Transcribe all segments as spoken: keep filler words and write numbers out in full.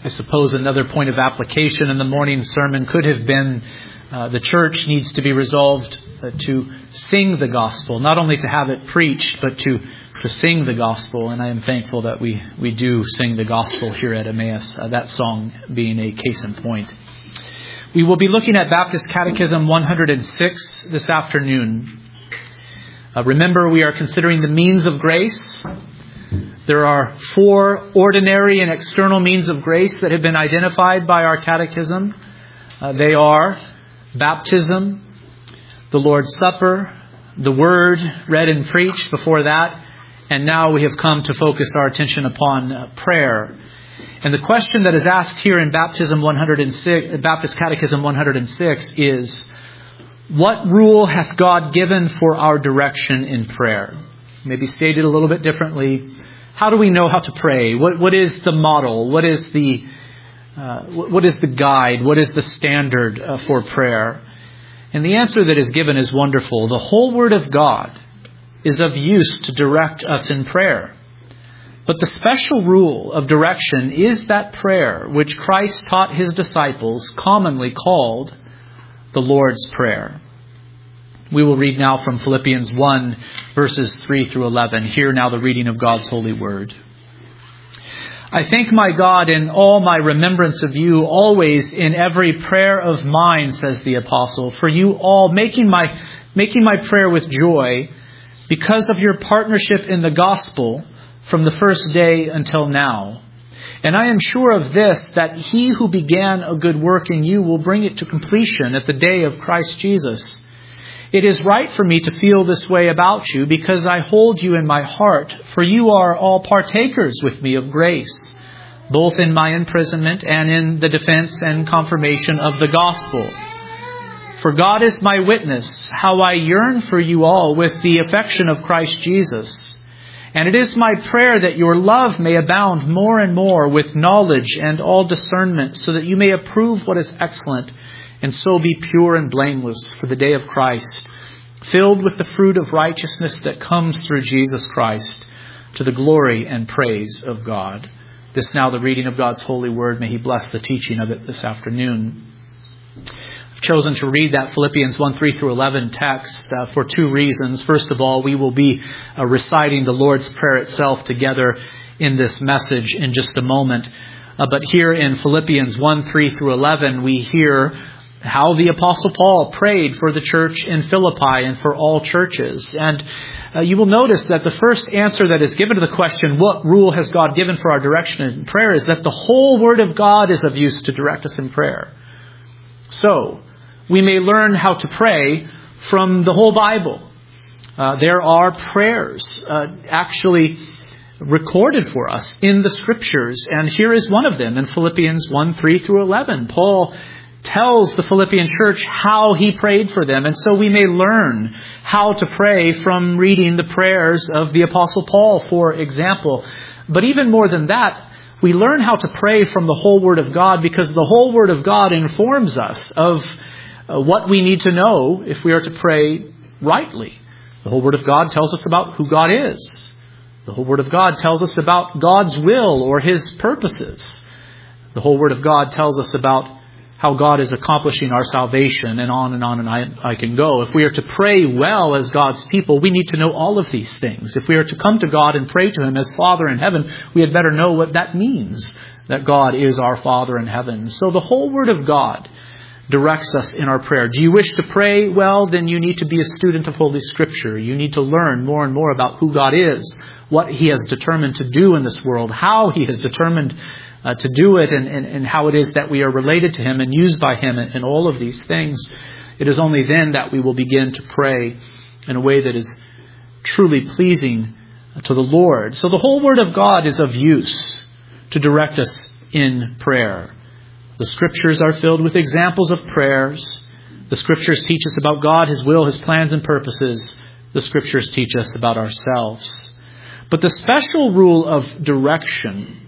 I suppose another point of application in the morning sermon could have been uh, the church needs to be resolved uh, to sing the gospel, not only to have it preached, but to, to sing the gospel. And I am thankful that we, we do sing the gospel here at Emmaus, uh, that song being a case in point. We will be looking at Baptist Catechism one hundred six this afternoon. Uh, remember, we are considering the means of grace. There are four ordinary and external means of grace that have been identified by our catechism. Uh, they are baptism, the Lord's Supper, the Word read and preached before that, and now we have come to focus our attention upon uh, prayer. And the question that is asked here in Baptism one hundred six, Baptist Catechism one hundred six is, what rule hath God given for our direction in prayer? Maybe stated a little bit differently. How do we know how to pray? What what is the model? What is the uh, what is the guide? What is the standard uh, for prayer? And the answer that is given is wonderful. The whole Word of God is of use to direct us in prayer. But the special rule of direction is that prayer which Christ taught His disciples, commonly called the Lord's Prayer. We will read now from Philippians one, verses three through eleven. Hear now the reading of God's holy word. I thank my God in all my remembrance of you, always in every prayer of mine, says the apostle, for you all, making my, making my prayer with joy, because of your partnership in the gospel from the first day until now. And I am sure of this, that he who began a good work in you will bring it to completion at the day of Christ Jesus. It is right for me to feel this way about you, because I hold you in my heart, for you are all partakers with me of grace, both in my imprisonment and in the defense and confirmation of the gospel. For God is my witness, how I yearn for you all with the affection of Christ Jesus. And it is my prayer that your love may abound more and more with knowledge and all discernment, so that you may approve what is excellent, and so be pure and blameless for the day of Christ, filled with the fruit of righteousness that comes through Jesus Christ, to the glory and praise of God. This now the reading of God's holy word. May He bless the teaching of it this afternoon. I've chosen to read that Philippians one, three through eleven text uh, for two reasons. First of all, we will be uh, reciting the Lord's Prayer itself together in this message in just a moment. Uh, but here in Philippians one, three through eleven, we hear how the Apostle Paul prayed for the church in Philippi and for all churches. And uh, you will notice that the first answer that is given to the question, what rule has God given for our direction in prayer, is that the whole Word of God is of use to direct us in prayer. So, we may learn how to pray from the whole Bible. Uh, there are prayers uh, actually recorded for us in the Scriptures. And here is one of them in Philippians one, three through eleven. Paul tells the Philippian church how he prayed for them. And so we may learn how to pray from reading the prayers of the Apostle Paul, for example. But even more than that, we learn how to pray from the whole Word of God, because the whole Word of God informs us of uh, what we need to know if we are to pray rightly. The whole Word of God tells us about who God is. The whole Word of God tells us about God's will or His purposes. The whole Word of God tells us about how God is accomplishing our salvation, and on and on and I, I can go. If we are to pray well as God's people, we need to know all of these things. If we are to come to God and pray to Him as Father in heaven, we had better know what that means, that God is our Father in heaven. So the whole Word of God directs us in our prayer. Do you wish to pray well? Then you need to be a student of Holy Scripture. You need to learn more and more about who God is, what He has determined to do in this world, how He has determined Uh, to do it, and, and, and how it is that we are related to Him and used by Him, and, and all of these things. It is only then that we will begin to pray in a way that is truly pleasing to the Lord. So the whole Word of God is of use to direct us in prayer. The Scriptures are filled with examples of prayers. The Scriptures teach us about God, His will, His plans and purposes. The Scriptures teach us about ourselves. But the special rule of direction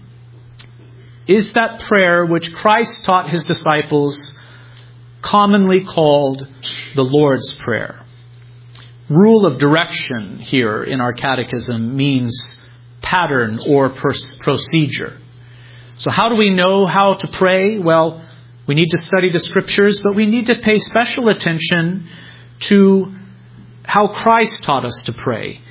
is that prayer which Christ taught His disciples, commonly called the Lord's Prayer. Rule of direction here in our catechism means pattern or procedure. So how do we know how to pray? Well, we need to study the Scriptures, but we need to pay special attention to how Christ taught us to pray.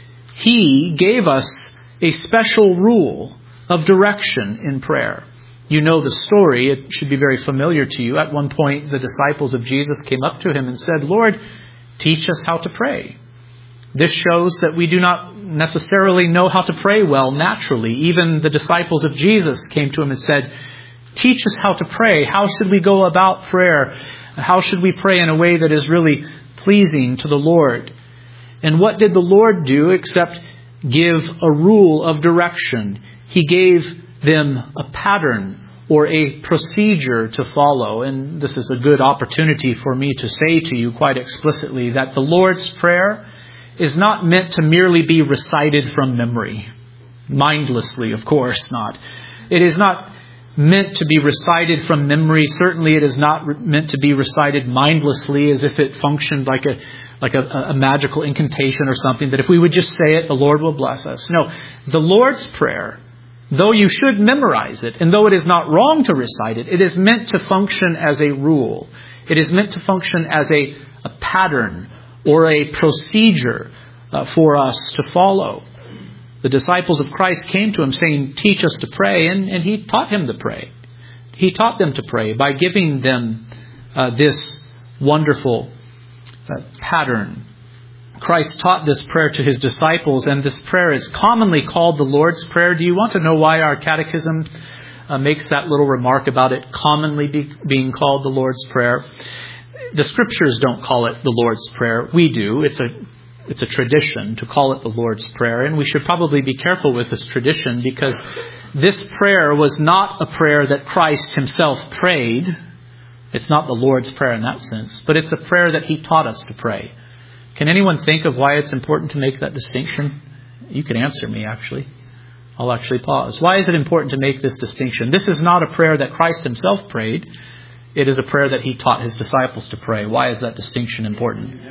He gave us a special rule of direction in prayer. You know the story. It should be very familiar to you. At one point, the disciples of Jesus came up to him and said, "Lord, teach us how to pray." This shows that we do not necessarily know how to pray well naturally. Even the disciples of Jesus came to him and said, "Teach us how to pray. How should we go about prayer? How should we pray in a way that is really pleasing to the Lord?" And what did the Lord do except give a rule of direction? He gave them a pattern or a procedure to follow. And this is a good opportunity for me to say to you quite explicitly that the Lord's Prayer is not meant to merely be recited from memory. Mindlessly, of course not. It is not meant to be recited from memory. Certainly it is not re- meant to be recited mindlessly as if it functioned like a like a, a magical incantation or something, that if we would just say it, the Lord will bless us. No, the Lord's Prayer, though you should memorize it, and though it is not wrong to recite it, it is meant to function as a rule. It is meant to function as a, a pattern or a procedure uh, for us to follow. The disciples of Christ came to him saying, "Teach us to pray," and, and he taught him to pray. He taught them to pray by giving them uh, this wonderful uh, pattern. Christ taught this prayer to his disciples, and this prayer is commonly called the Lord's Prayer. Do you want to know why our catechism uh, makes that little remark about it commonly be, being called the Lord's Prayer? The Scriptures don't call it the Lord's Prayer. We do. It's a it's a tradition to call it the Lord's Prayer, and we should probably be careful with this tradition, because this prayer was not a prayer that Christ himself prayed. It's not the Lord's Prayer in that sense, but it's a prayer that he taught us to pray. Can anyone think of why it's important to make that distinction? You can answer me, actually. I'll actually pause. Why is it important to make this distinction? This is not a prayer that Christ himself prayed. It is a prayer that he taught his disciples to pray. Why is that distinction important?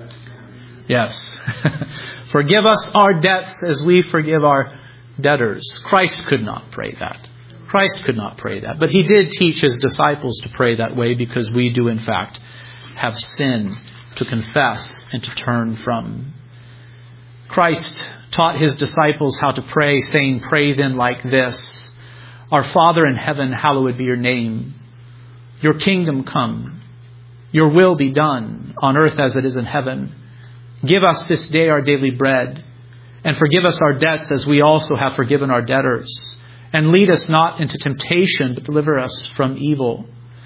Yes. Forgive us our debts as we forgive our debtors. Christ could not pray that. Christ could not pray that. But he did teach his disciples to pray that way, because we do, in fact, have sin to confess and to turn from. Christ taught his disciples how to pray, saying, "Pray then like this: Our Father in heaven, hallowed be your name. Your kingdom come. Your will be done on earth as it is in heaven. Give us this day our daily bread, and forgive us our debts as we also have forgiven our debtors. And lead us not into temptation, but deliver us from evil."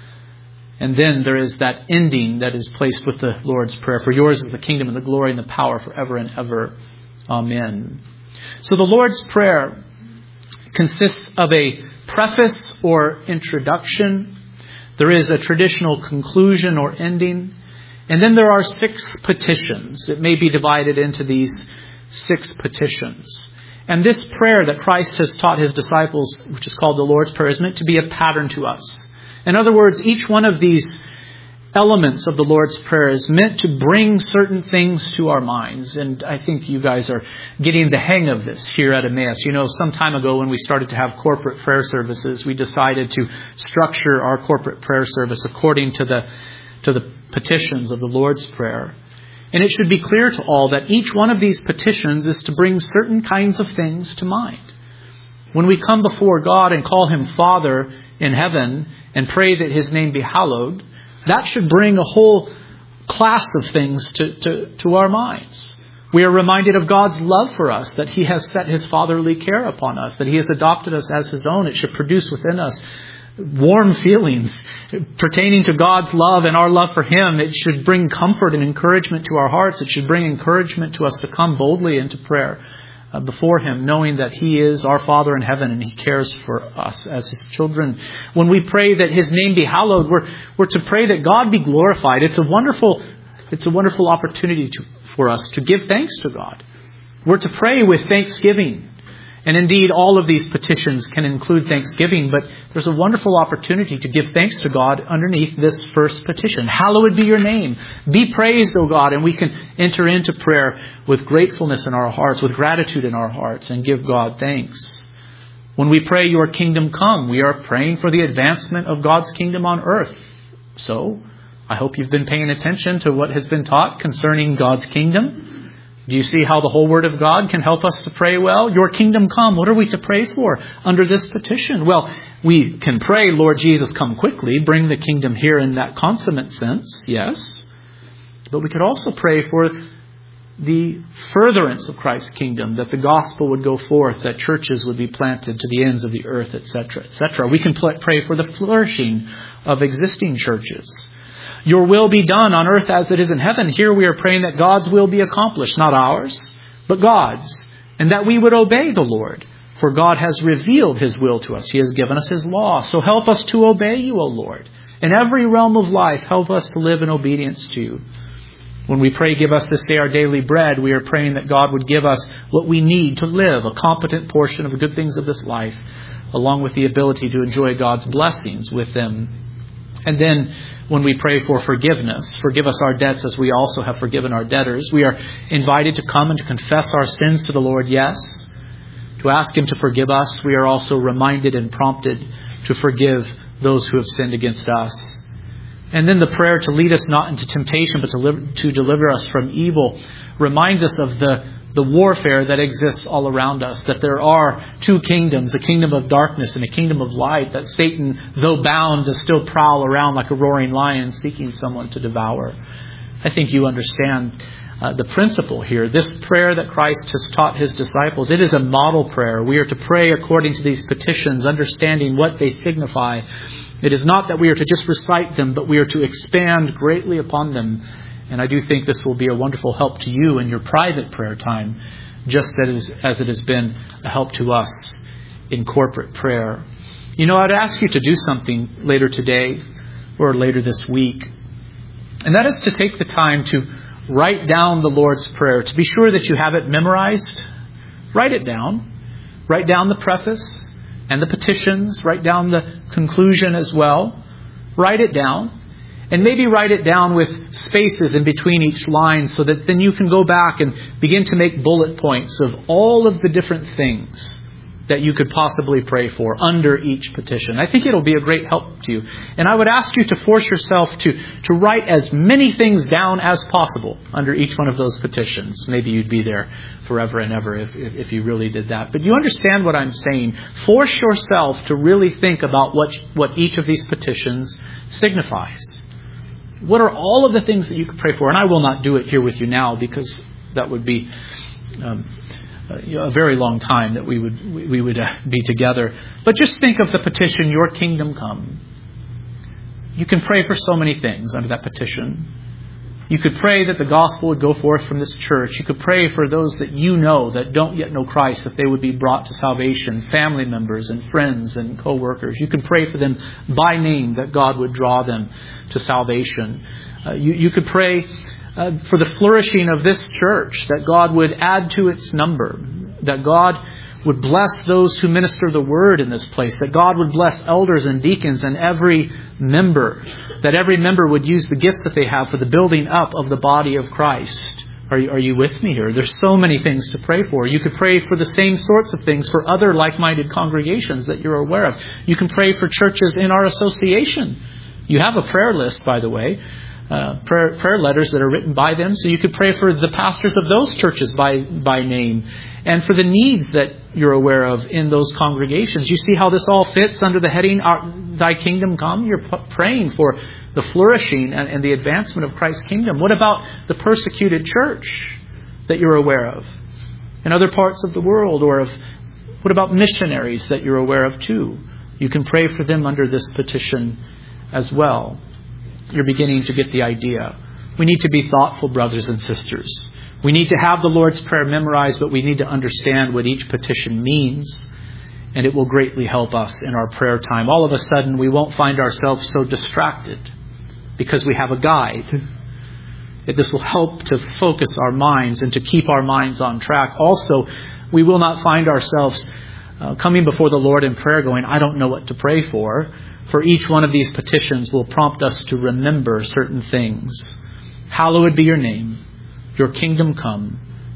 And then there is that ending that is placed with the Lord's Prayer. "For yours is the kingdom and the glory and the power forever and ever. Amen." So the Lord's Prayer consists of a preface or introduction. There is a traditional conclusion or ending. And then there are six petitions. It may be divided into these six petitions. And this prayer that Christ has taught his disciples, which is called the Lord's Prayer, is meant to be a pattern to us. In other words, each one of these elements of the Lord's Prayer is meant to bring certain things to our minds. And I think you guys are getting the hang of this here at Emmaus. You know, some time ago when we started to have corporate prayer services, we decided to structure our corporate prayer service according to the to the petitions of the Lord's Prayer. And it should be clear to all that each one of these petitions is to bring certain kinds of things to mind. When we come before God and call him Father in heaven and pray that his name be hallowed, that should bring a whole class of things to, to, to our minds. We are reminded of God's love for us, that he has set his fatherly care upon us, that he has adopted us as his own. It should produce within us warm feelings pertaining to God's love and our love for him. It should bring comfort and encouragement to our hearts. It should bring encouragement to us to come boldly into prayer uh, before him, knowing that he is our Father in heaven and he cares for us as his children. When we pray that his name be hallowed, we're, we're to pray that God be glorified. It's a wonderful, it's a wonderful opportunity to, for us to give thanks to God. We're to pray with thanksgiving. And indeed, all of these petitions can include thanksgiving, but there's a wonderful opportunity to give thanks to God underneath this first petition. Hallowed be your name. Be praised, O God. And we can enter into prayer with gratefulness in our hearts, with gratitude in our hearts, and give God thanks. When we pray, your kingdom come, we are praying for the advancement of God's kingdom on earth. So, I hope you've been paying attention to what has been taught concerning God's kingdom. Do you see how the whole Word of God can help us to pray well? Your kingdom come. What are we to pray for under this petition? Well, we can pray, Lord Jesus, come quickly. Bring the kingdom here in that consummate sense, yes. But we could also pray for the furtherance of Christ's kingdom, that the gospel would go forth, that churches would be planted to the ends of the earth, et cetera, et cetera. We can pray for the flourishing of existing churches. Your will be done on earth as it is in heaven. Here we are praying that God's will be accomplished, not ours, but God's, and that we would obey the Lord. For God has revealed His will to us. He has given us His law. So help us to obey you, O Lord. In every realm of life, help us to live in obedience to you. When we pray, give us this day our daily bread, we are praying that God would give us what we need to live, a competent portion of the good things of this life, along with the ability to enjoy God's blessings with them. And then when we pray for forgiveness, forgive us our debts as we also have forgiven our debtors. We are invited to come and to confess our sins to the Lord, yes. To ask Him to forgive us, we are also reminded and prompted to forgive those who have sinned against us. And then the prayer to lead us not into temptation, but to, live, to deliver us from evil, reminds us of the, the warfare that exists all around us. That there are two kingdoms, a kingdom of darkness and a kingdom of light. That Satan, though bound, does still prowl around like a roaring lion, seeking someone to devour. I think you understand uh, the principle here. This prayer that Christ has taught His disciples, it is a model prayer. We are to pray according to these petitions, understanding what they signify. It is not that we are to just recite them, but we are to expand greatly upon them. And I do think this will be a wonderful help to you in your private prayer time, just as, as it has been a help to us in corporate prayer. You know, I'd ask you to do something later today or later this week. And that is to take the time to write down the Lord's Prayer. To be sure that you have it memorized, write it down. Write down the preface and the petitions. Write down the conclusion as well. Write it down. And maybe write it down with spaces in between each line so that then you can go back and begin to make bullet points of all of the different things that you could possibly pray for under each petition. I think it'll be a great help to you. And I would ask you to force yourself to, to write as many things down as possible under each one of those petitions. Maybe you'd be there forever and ever if, if, if you really did that. But you understand what I'm saying. Force yourself to really think about what, what each of these petitions signifies. What are all of the things that you could pray for? And I will not do it here with you now because that would be um, a very long time that we would we would uh, be together. But just think of the petition, your kingdom come. You can pray for so many things under that petition. You could pray that the gospel would go forth from this church. You could pray for those that you know that don't yet know Christ, that they would be brought to salvation, family members and friends and co-workers. You could pray for them by name, that God would draw them to salvation. Uh, you, you could pray uh, for the flourishing of this church, that God would add to its number, that God would bless those who minister the word in this place, that God would bless elders and deacons and every member, that every member would use the gifts that they have for the building up of the body of Christ. Are you, are you with me here? There's so many things to pray for. You could pray for the same sorts of things for other like-minded congregations that you're aware of. You can pray for churches in our association. You have a prayer list, by the way, uh, prayer, prayer letters that are written by them. So you could pray for the pastors of those churches by, by name and for the needs that you're aware of in those congregations. You see how this all fits under the heading, Thy Kingdom Come? You're p- praying for the flourishing and, and the advancement of Christ's kingdom. What about the persecuted church that you're aware of in other parts of the world? Or of what about missionaries that you're aware of too? You can pray for them under this petition as well. You're beginning to get the idea. We need to be thoughtful, brothers and sisters. We need to have the Lord's Prayer memorized, but we need to understand what each petition means. And it will greatly help us in our prayer time. All of a sudden, we won't find ourselves so distracted because we have a guide. This will help to focus our minds and to keep our minds on track. Also, we will not find ourselves uh, coming before the Lord in prayer going, I don't know what to pray for. For each one of these petitions will prompt us to remember certain things. Hallowed be your name. Your kingdom come.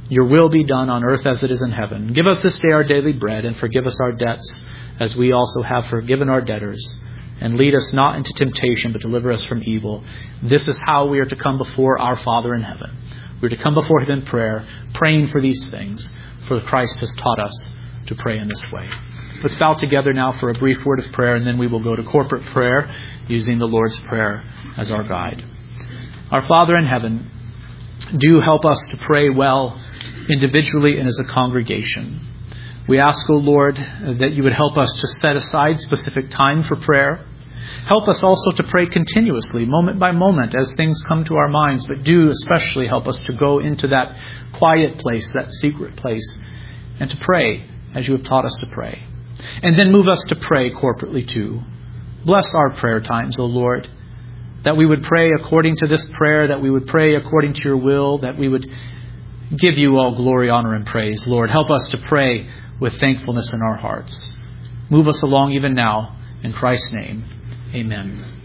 Your will be done on earth as it is in heaven. Give us this day our daily bread, and forgive us our debts, as we also have forgiven our debtors. And lead us not into temptation, but deliver us from evil. This is how we are to come before our Father in heaven. We are to come before Him in prayer, praying for these things, for Christ has taught us to pray in this way. Let's bow together now for a brief word of prayer, and then we will go to corporate prayer using the Lord's Prayer as our guide. Our Father in heaven, do help us to pray well individually and as a congregation. We ask, O Lord, that you would help us to set aside specific time for prayer. Help us also to pray continuously, moment by moment, as things come to our minds. But do especially help us to go into that quiet place, that secret place, and to pray as you have taught us to pray. And then move us to pray corporately too. Bless our prayer times, O Lord, that we would pray according to this prayer, that we would pray according to your will, that we would give you all glory, honor, and praise. Lord, help us to pray with thankfulness in our hearts. Move us along even now. In Christ's name, amen.